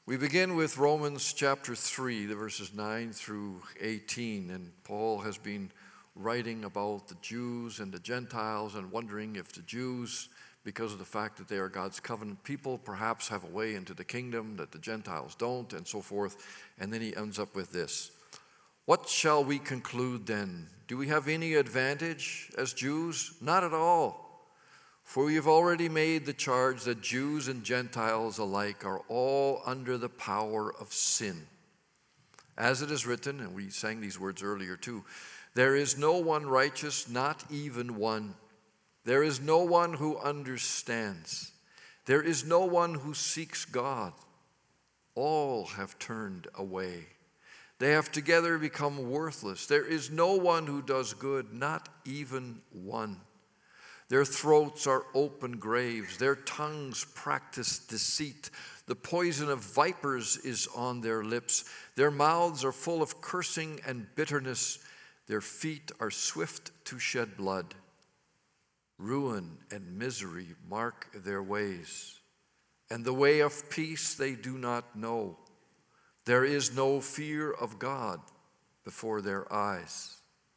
We begin with Romans chapter 3, the verses 9 through 18, and Paul has been writing about the Jews and the Gentiles and wondering if the Jews, because of the fact that they are God's covenant people, perhaps have a way into the kingdom that the Gentiles don't, and so forth. And then he ends up with this. What shall we conclude then? Do we have any advantage as Jews? Not at all. For we have already made the charge that Jews and Gentiles alike are all under the power of sin. As it is written, and we sang these words earlier too, there is no one righteous, not even one. There is no one who understands. There is no one who seeks God. All have turned away. They have together become worthless. There is no one who does good, not even one. Their throats are open graves. Their tongues practice deceit. The poison of vipers is on their lips. Their mouths are full of cursing and bitterness. Their feet are swift to shed blood. Ruin and misery mark their ways, and the way of peace they do not know. There is no fear of God before their eyes.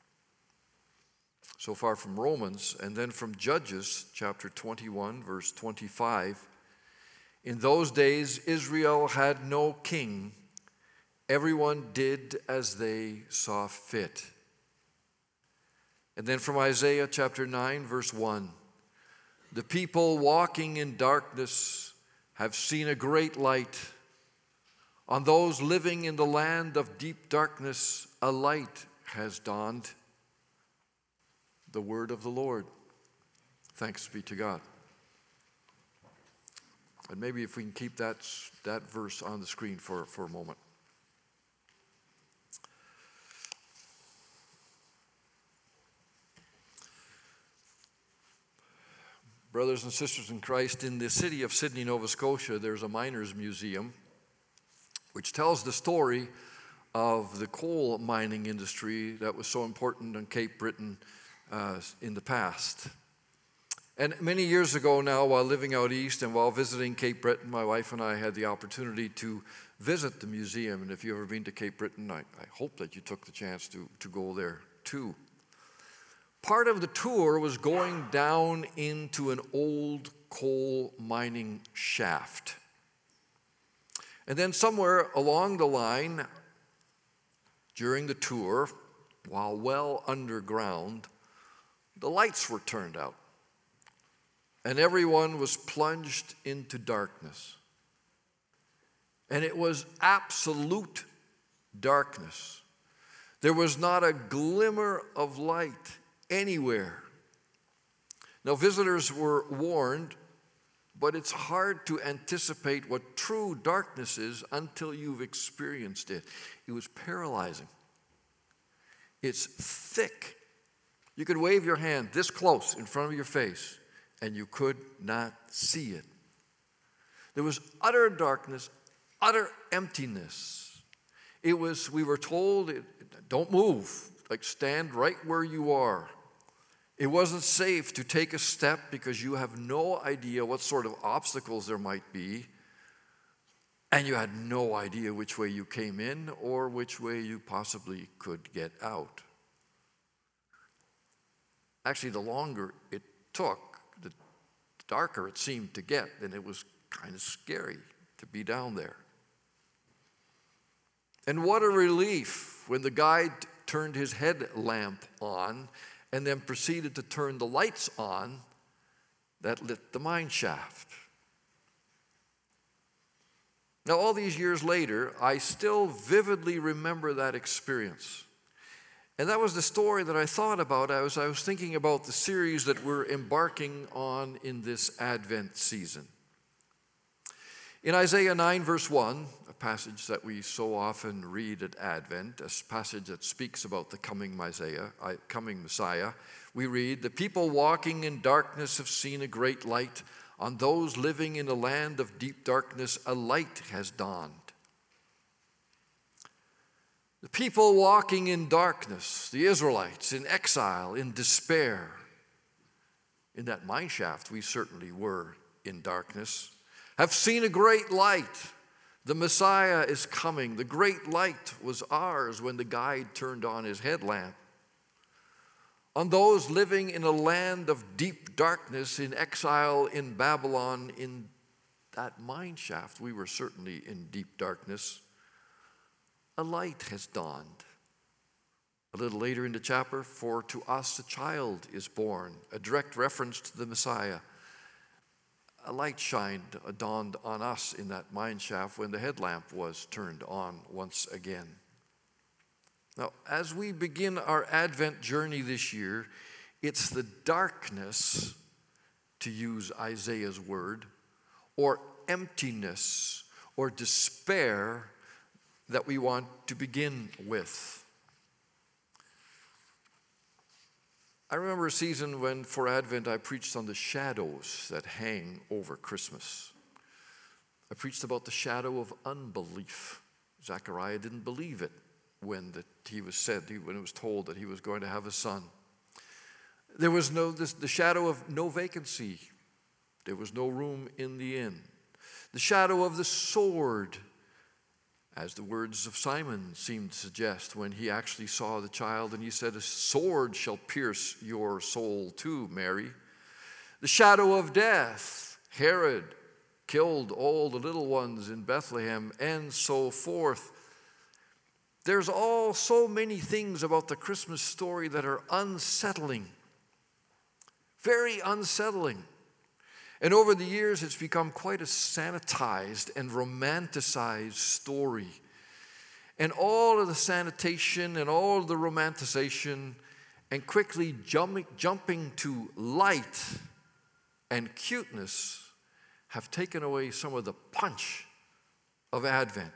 So far from Romans, and then from Judges chapter 21, verse 25. In those days Israel had no king. Everyone did as they saw fit. And then from Isaiah chapter 9, verse 1. The people walking in darkness have seen a great light. On those living in the land of deep darkness, a light has dawned. The word of the Lord. Thanks be to God. And maybe if we can keep that verse on the screen for a moment. Brothers and sisters in Christ, in the city of Sydney, Nova Scotia, there's a miners' museum which tells the story of the coal mining industry that was so important on Cape Breton in the past. And many years ago now, while living out east and while visiting Cape Breton, my wife and I had the opportunity to visit the museum. And if you've ever been to Cape Breton, I hope that you took the chance to go there too. Part of the tour was going down into an old coal mining shaft. And then somewhere along the line, during the tour, while well underground, the lights were turned out, and everyone was plunged into darkness. And it was absolute darkness. There was not a glimmer of light anywhere. Now, visitors were warned, but it's hard to anticipate what true darkness is until you've experienced it. It was paralyzing. It's thick. You could wave your hand this close in front of your face, and you could not see it. There was utter darkness, utter emptiness. We were told, don't move, like stand right where you are. It wasn't safe to take a step because you have no idea what sort of obstacles there might be, and you had no idea which way you came in or which way you possibly could get out. Actually, the longer it took, the darker it seemed to get, and it was kind of scary to be down there. And what a relief when the guide turned his headlamp on and then proceeded to turn the lights on that lit the mine shaft. Now, all these years later, I still vividly remember that experience. And that was the story that I thought about as I was thinking about the series that we're embarking on in this Advent season. In Isaiah 9, verse 1, a passage that we so often read at Advent, a passage that speaks about the coming Messiah, we read, "The people walking in darkness have seen a great light. On those living in a land of deep darkness, a light has dawned." The people walking in darkness, the Israelites in exile, in despair. In that mine shaft, we certainly were in darkness, have seen a great light. The Messiah is coming. The great light was ours when the guide turned on his headlamp. On those living in a land of deep darkness, in exile in Babylon, in that mine shaft, we were certainly in deep darkness, a light has dawned. A little later in the chapter, for to us a child is born, a direct reference to the Messiah. A light dawned on us in that mine shaft when the headlamp was turned on once again. Now, as we begin our Advent journey this year, it's the darkness, to use Isaiah's word, or emptiness, or despair that we want to begin with. I remember a season when, for Advent, I preached on the shadows that hang over Christmas. I preached about the shadow of unbelief. Zechariah didn't believe it when it was told that he was going to have a son. There was the shadow of no vacancy. There was no room in the inn. The shadow of the sword, as the words of Simon seemed to suggest when he actually saw the child and he said, "A sword shall pierce your soul too, Mary." The shadow of death. Herod killed all the little ones in Bethlehem, and so forth. There's so many things about the Christmas story that are unsettling, very unsettling. And over the years, it's become quite a sanitized and romanticized story. And all of the sanitation and all of the romanticization and quickly jumping to light and cuteness have taken away some of the punch of Advent.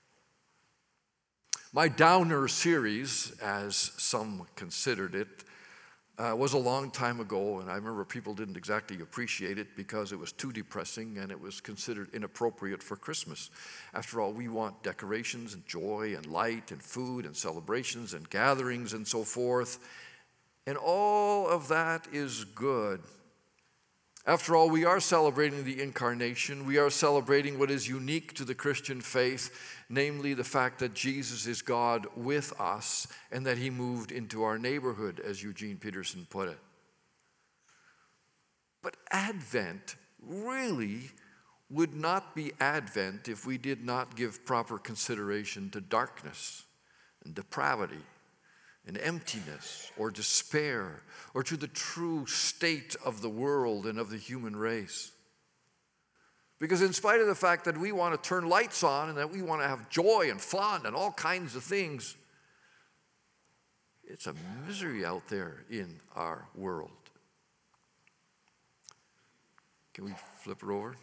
My Downer series, as some considered it, was a long time ago, and I remember people didn't exactly appreciate it because it was too depressing and it was considered inappropriate for Christmas. After all, we want decorations and joy and light and food and celebrations and gatherings and so forth, and all of that is good. After all, we are celebrating the incarnation. We are celebrating what is unique to the Christian faith, namely the fact that Jesus is God with us and that he moved into our neighborhood, as Eugene Peterson put it. But Advent really would not be Advent if we did not give proper consideration to darkness and depravity and emptiness or despair, or to the true state of the world and of the human race. Because in spite of the fact that we want to turn lights on and that we want to have joy and fun and all kinds of things, it's a misery out there in our world. Can we flip it over?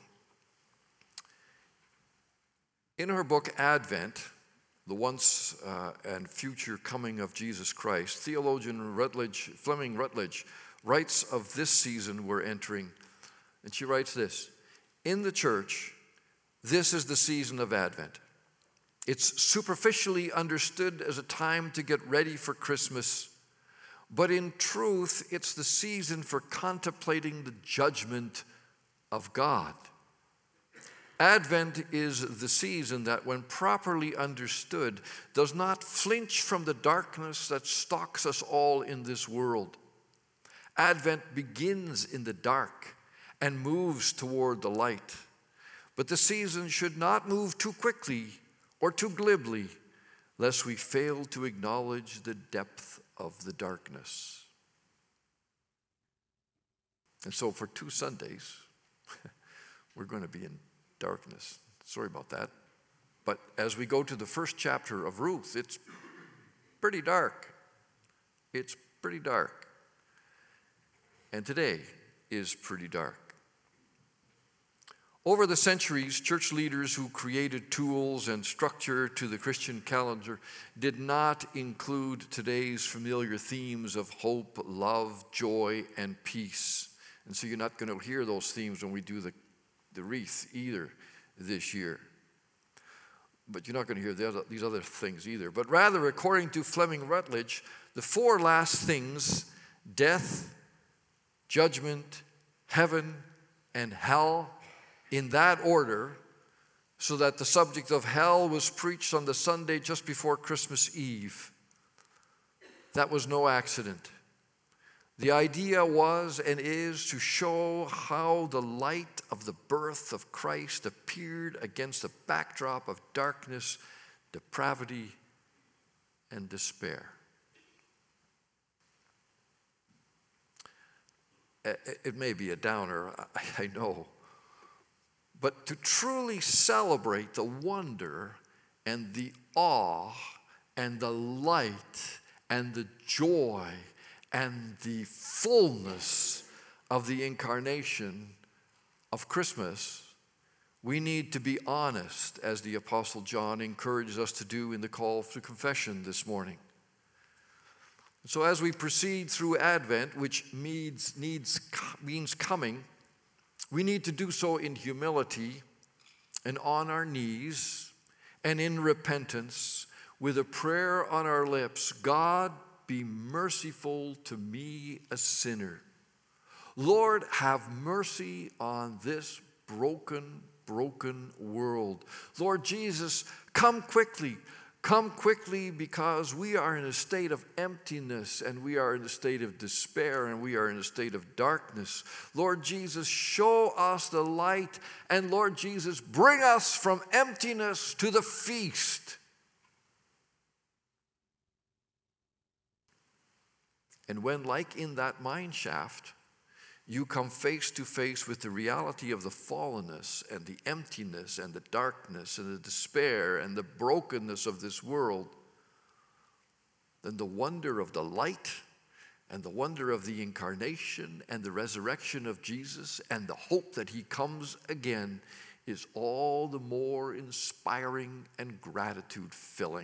In her book, Advent, the once and future coming of Jesus Christ, theologian Fleming Rutledge writes of this season we're entering, and she writes this: in the church, this is the season of Advent. It's superficially understood as a time to get ready for Christmas, but in truth, it's the season for contemplating the judgment of God. Advent is the season that, when properly understood, does not flinch from the darkness that stalks us all in this world. Advent begins in the dark and moves toward the light. But the season should not move too quickly or too glibly, lest we fail to acknowledge the depth of the darkness. And so for 2 Sundays, we're going to be in darkness. Sorry about that. But as we go to the first chapter of Ruth, it's pretty dark. It's pretty dark. And today is pretty dark. Over the centuries, church leaders who created tools and structure to the Christian calendar did not include today's familiar themes of hope, love, joy, and peace. And so you're not going to hear those themes when we do the wreath either this year. But you're not going to hear these other things either. But rather, according to Fleming Rutledge, the 4 last things, death, judgment, heaven, and hell, in that order, so that the subject of hell was preached on the Sunday just before Christmas Eve. That was no accident. The idea was and is to show how the light of the birth of Christ appeared against a backdrop of darkness, depravity, and despair. It may be a downer, I know, but to truly celebrate the wonder and the awe and the light and the joy and the fullness of the incarnation of Christmas, we need to be honest, as the Apostle John encourages us to do in the call to confession this morning. So as we proceed through Advent, which means coming, we need to do so in humility and on our knees and in repentance with a prayer on our lips. God, be merciful to me, a sinner. Lord, have mercy on this broken world. Lord Jesus, come quickly. Come quickly, because we are in a state of emptiness, and we are in a state of despair, and we are in a state of darkness. Lord Jesus, show us the light, and Lord Jesus, bring us from emptiness to the feast. And when, like in that mine shaft, you come face to face with the reality of the fallenness and the emptiness and the darkness and the despair and the brokenness of this world, then the wonder of the light and the wonder of the incarnation and the resurrection of Jesus and the hope that he comes again is all the more inspiring and gratitude-filling.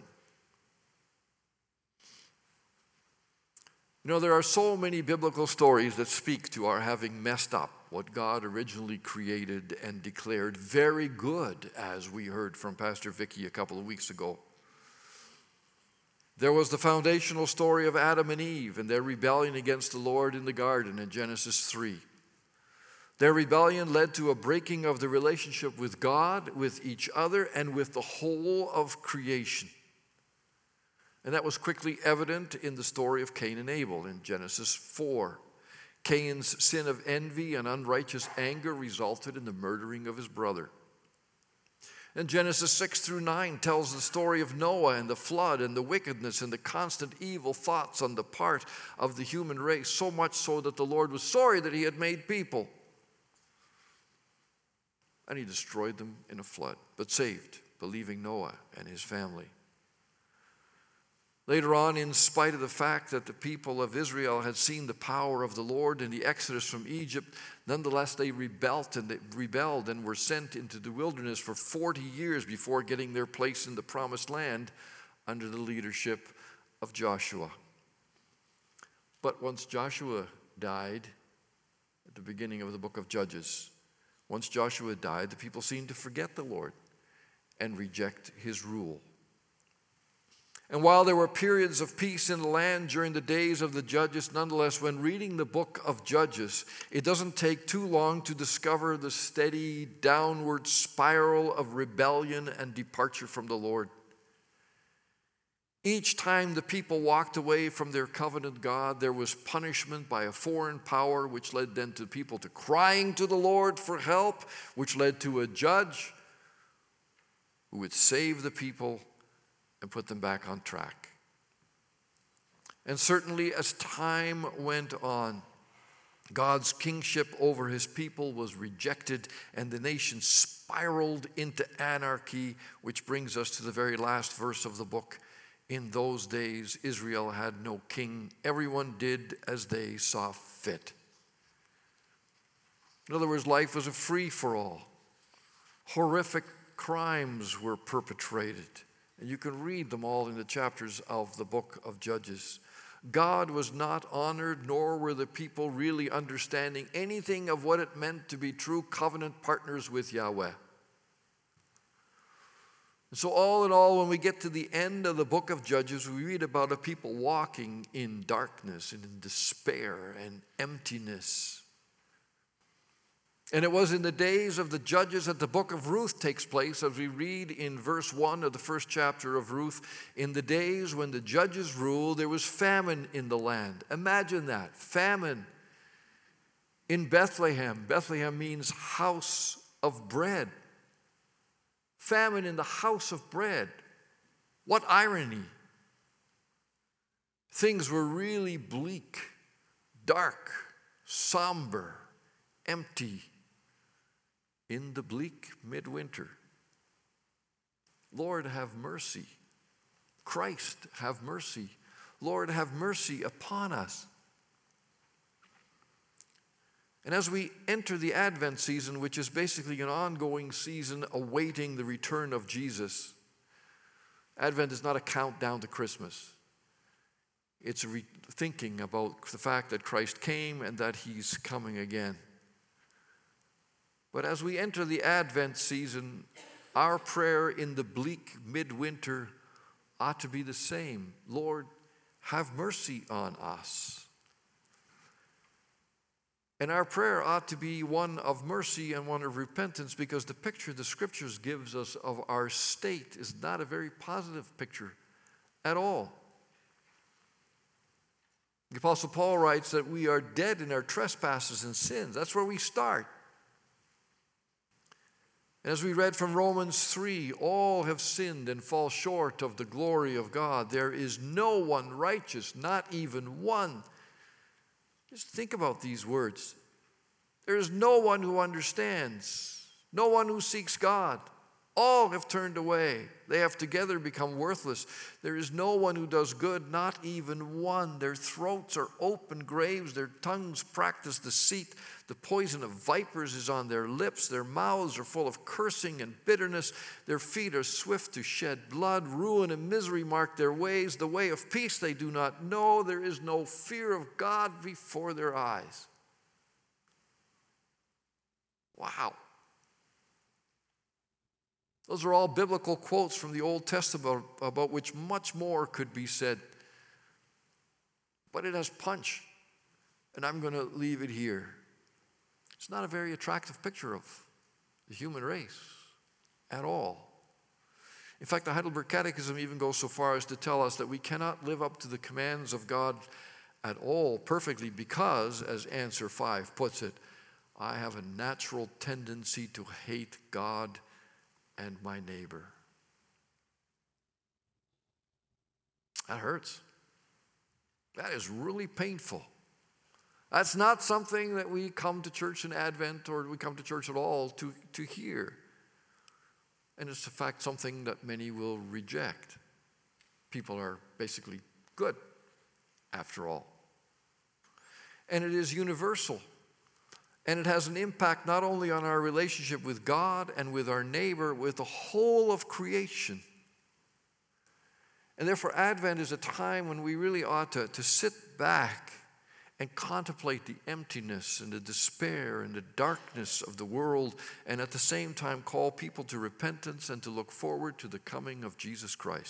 You know, there are so many biblical stories that speak to our having messed up what God originally created and declared very good, as we heard from Pastor Vicki a couple of weeks ago. There was the foundational story of Adam and Eve and their rebellion against the Lord in the garden in Genesis 3. Their rebellion led to a breaking of the relationship with God, with each other, and with the whole of creation. And that was quickly evident in the story of Cain and Abel in Genesis 4. Cain's sin of envy and unrighteous anger resulted in the murdering of his brother. And Genesis 6 through 9 tells the story of Noah and the flood and the wickedness and the constant evil thoughts on the part of the human race, so much so that the Lord was sorry that he had made people. And he destroyed them in a flood, but saved, believing Noah and his family. Later on, in spite of the fact that the people of Israel had seen the power of the Lord in the exodus from Egypt, nonetheless they rebelled and were sent into the wilderness for 40 years before getting their place in the promised land under the leadership of Joshua. But once Joshua died, at the beginning of the book of Judges, once Joshua died, the people seemed to forget the Lord and reject his rule. And while there were periods of peace in the land during the days of the judges, nonetheless, when reading the book of Judges, it doesn't take too long to discover the steady downward spiral of rebellion and departure from the Lord. Each time the people walked away from their covenant God, there was punishment by a foreign power, which led then to people to crying to the Lord for help, which led to a judge who would save the people and put them back on track. And certainly as time went on, God's kingship over his people was rejected, and the nation spiraled into anarchy, which brings us to the very last verse of the book. In those days, Israel had no king. Everyone did as they saw fit. In other words, life was a free-for-all. Horrific crimes were perpetrated. And you can read them all in the chapters of the book of Judges. God was not honored, nor were the people really understanding anything of what it meant to be true covenant partners with Yahweh. And so all in all, when we get to the end of the book of Judges, we read about a people walking in darkness and in despair and emptiness. And it was in the days of the judges that the book of Ruth takes place, as we read in verse 1 of the first chapter of Ruth. In the days when the judges ruled, there was famine in the land. Imagine that, famine in Bethlehem. Bethlehem means house of bread. Famine in the house of bread. What irony. Things were really bleak, dark, somber, empty in the bleak midwinter. Lord, have mercy. Christ, have mercy. Lord, have mercy upon us. And as we enter the Advent season, which is basically an ongoing season awaiting the return of Jesus, Advent is not a countdown to Christmas. It's thinking about the fact that Christ came and that he's coming again. But as we enter the Advent season, our prayer in the bleak midwinter ought to be the same. Lord, have mercy on us. And our prayer ought to be one of mercy and one of repentance, because the picture the Scriptures gives us of our state is not a very positive picture at all. The Apostle Paul writes that we are dead in our trespasses and sins. That's where we start. As we read from Romans 3, all have sinned and fall short of the glory of God. There is no one righteous, not even one. Just think about these words. There is no one who understands, no one who seeks God. All have turned away. They have together become worthless. There is no one who does good, not even one. Their throats are open graves. Their tongues practice deceit. The poison of vipers is on their lips. Their mouths are full of cursing and bitterness. Their feet are swift to shed blood. Ruin and misery mark their ways. The way of peace they do not know. There is no fear of God before their eyes. Wow. Those are all biblical quotes from the Old Testament about which much more could be said. But it has punch, and I'm going to leave it here. It's not a very attractive picture of the human race at all. In fact, the Heidelberg Catechism even goes so far as to tell us that we cannot live up to the commands of God at all perfectly because, as Answer 5 puts it, I have a natural tendency to hate God and my neighbor. That hurts. That is really painful. That's not something that we come to church in Advent or we come to church at all to hear. And it's in fact something that many will reject. People are basically good, after all. And it is universal. And it has an impact not only on our relationship with God and with our neighbor, with the whole of creation. And therefore, Advent is a time when we really ought to sit back and contemplate the emptiness and the despair and the darkness of the world, and at the same time call people to repentance and to look forward to the coming of Jesus Christ.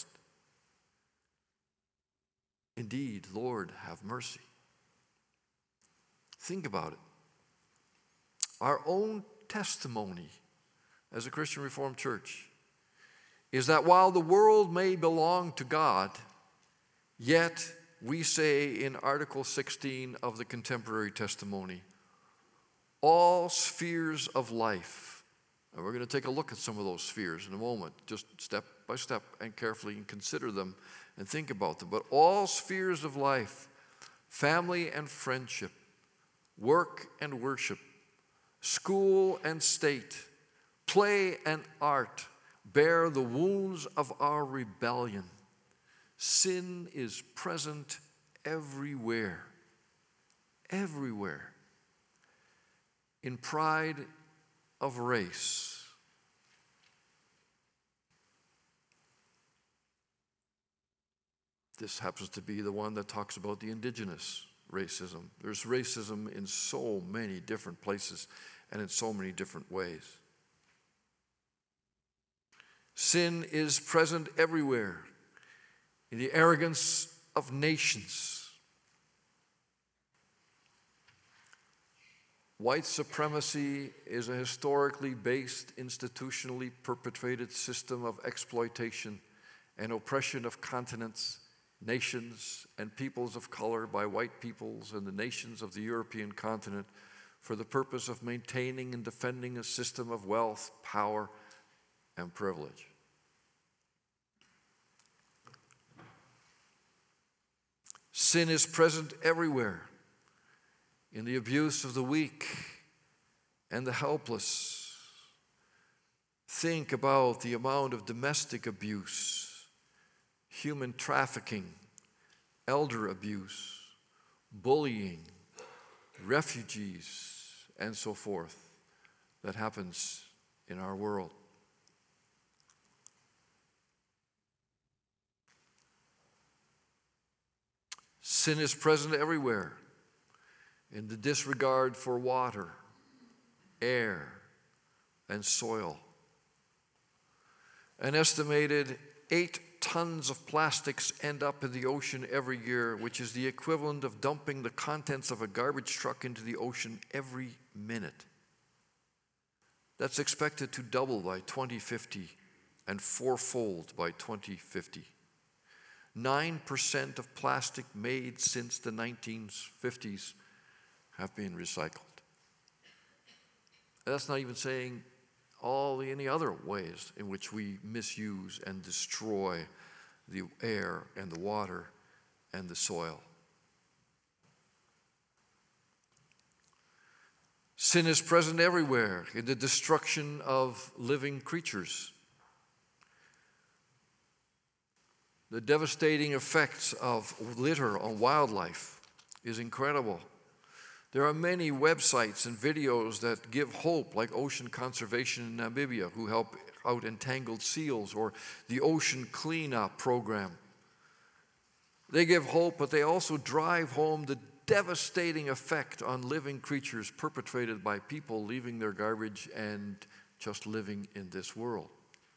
Indeed, Lord, have mercy. Think about it. Our own testimony as a Christian Reformed Church is that while the world may belong to God, yet we say in Article 16 of the Contemporary Testimony, all spheres of life, and we're going to take a look at some of those spheres in a moment, just step by step and carefully and consider them and think about them, but all spheres of life, family and friendship, work and worship, school and state, play and art bear the wounds of our rebellion. Sin is present everywhere, everywhere. In pride of race. This happens to be the one that talks about the indigenous racism. There's racism in so many different places and in so many different ways. Sin is present everywhere in the arrogance of nations. White supremacy is a historically based, institutionally perpetrated system of exploitation and oppression of continents, nations, and peoples of color by white peoples and the nations of the European continent for the purpose of maintaining and defending a system of wealth, power, and privilege. Sin is present everywhere, in the abuse of the weak and the helpless. Think about the amount of domestic abuse, human trafficking, elder abuse, bullying, refugees, and so forth that happens in our world. Sin is present everywhere, in the disregard for water, air, and soil. An estimated 8 tons of plastics end up in the ocean every year, which is the equivalent of dumping the contents of a garbage truck into the ocean every minute. That's expected to double by 2050 and fourfold by 2050. 9% of plastic made since the 1950s have been recycled. And that's not even saying any other ways in which we misuse and destroy the air and the water and the soil. Sin is present everywhere in the destruction of living creatures. The devastating effects of litter on wildlife is incredible. There are many websites and videos that give hope, like Ocean Conservation in Namibia, who help out entangled seals, or the Ocean Cleanup Program. They give hope, but they also drive home the devastating effect on living creatures perpetrated by people leaving their garbage and just living in this world.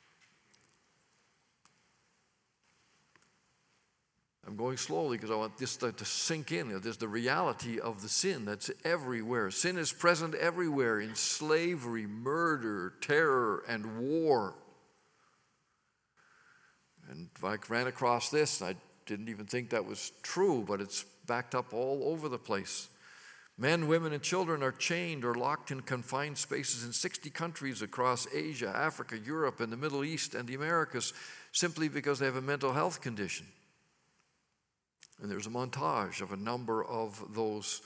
I'm going slowly because I want this to sink in. There's the reality of the sin that's everywhere. Sin is present everywhere in slavery, murder, terror, and war. And I ran across this, and I didn't even think that was true, but it's backed up all over the place. Men, women, and children are chained or locked in confined spaces in 60 countries across Asia, Africa, Europe, and the Middle East, and the Americas, simply because they have a mental health condition. And there's a montage of a number of those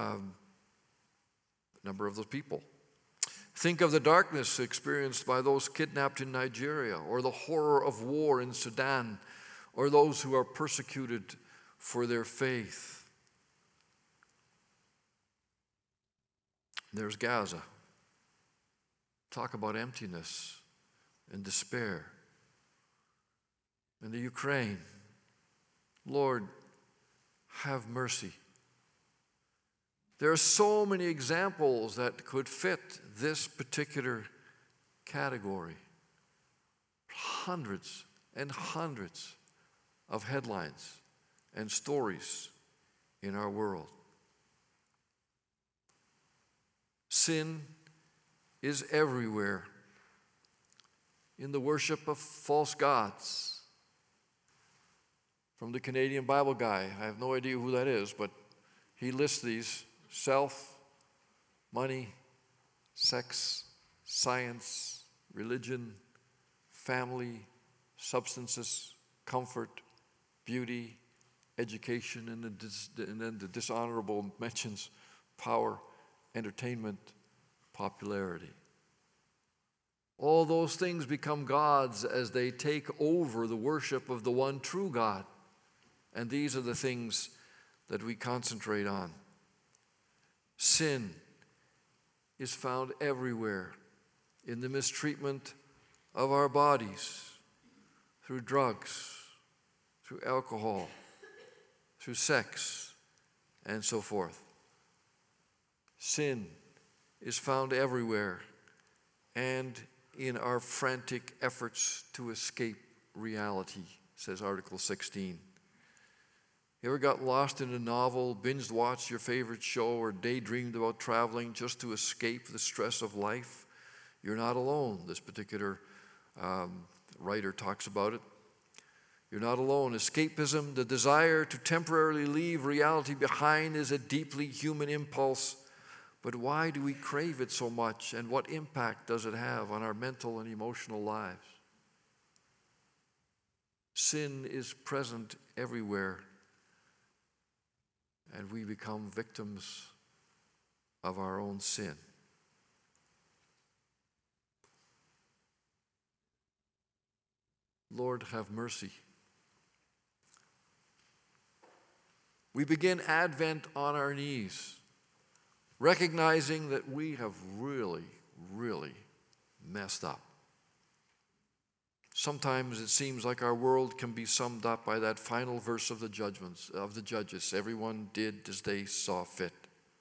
people. Think of the darkness experienced by those kidnapped in Nigeria, or the horror of war in Sudan, or those who are persecuted for their faith. There's Gaza. Talk about emptiness and despair. And the Ukraine. Lord, have mercy. There are so many examples that could fit this particular category. Hundreds and hundreds of headlines and stories in our world. Sin is everywhere. In the worship of false gods. From the Canadian Bible guy, I have no idea who that is, but he lists these: self, money, sex, science, religion, family, substances, comfort, beauty, education, and then the dishonorable mentions: power, entertainment, popularity. All those things become gods as they take over the worship of the one true God. And these are the things that we concentrate on. Sin is found everywhere in the mistreatment of our bodies, through drugs, through alcohol, through sex, and so forth. Sin is found everywhere, and in our frantic efforts to escape reality, says Article 16. You ever got lost in a novel, binge watched your favorite show, or daydreamed about traveling just to escape the stress of life? You're not alone. This particular writer talks about it. You're not alone. Escapism, the desire to temporarily leave reality behind, is a deeply human impulse. But why do we crave it so much, and what impact does it have on our mental and emotional lives? Sin is present everywhere, and we become victims of our own sin. Lord, have mercy. We begin Advent on our knees, recognizing that we have really, really messed up. Sometimes it seems like our world can be summed up by that final verse of the Judges. Everyone did as they saw fit.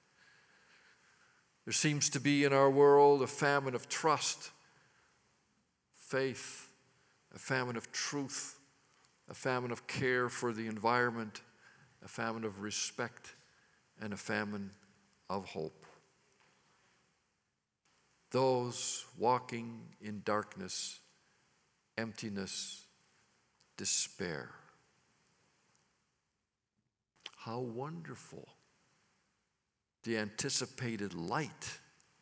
There seems to be in our world a famine of trust, faith, a famine of truth, a famine of care for the environment, a famine of respect, and a famine of hope. Those walking in darkness, emptiness, despair. How wonderful the anticipated light,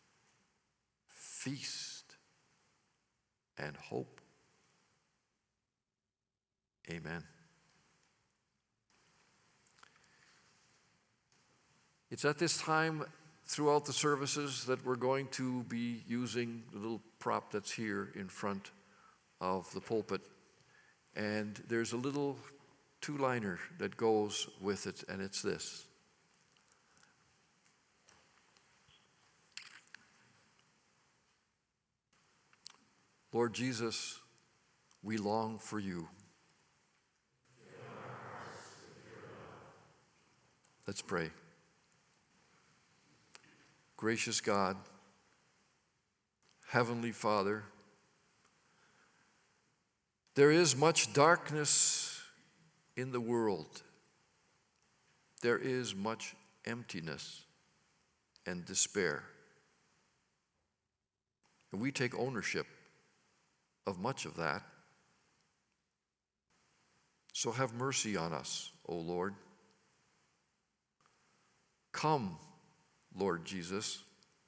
feast, and hope. Amen. It's at this time throughout the services that we're going to be using the little prop that's here in front of the pulpit. And there's a little two-liner that goes with it, and it's this. Lord Jesus, we long for you. Let's pray. Gracious God, Heavenly Father, there is much darkness in the world. There is much emptiness and despair. And we take ownership of much of that. So have mercy on us, O Lord. Come, Lord Jesus.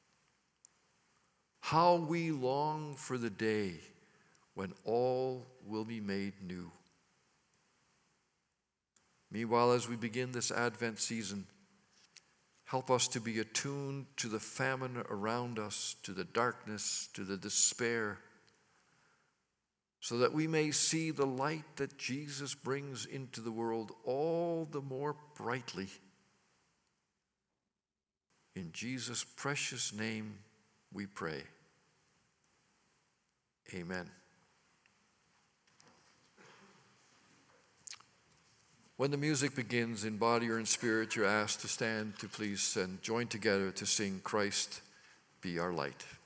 How we long for the day when all will be made new. Meanwhile, as we begin this Advent season, help us to be attuned to the famine around us, to the darkness, to the despair, so that we may see the light that Jesus brings into the world all the more brightly. In Jesus' precious name we pray. Amen. When the music begins in body or in spirit, you're asked to stand to please and join together to sing Christ Be Our Light.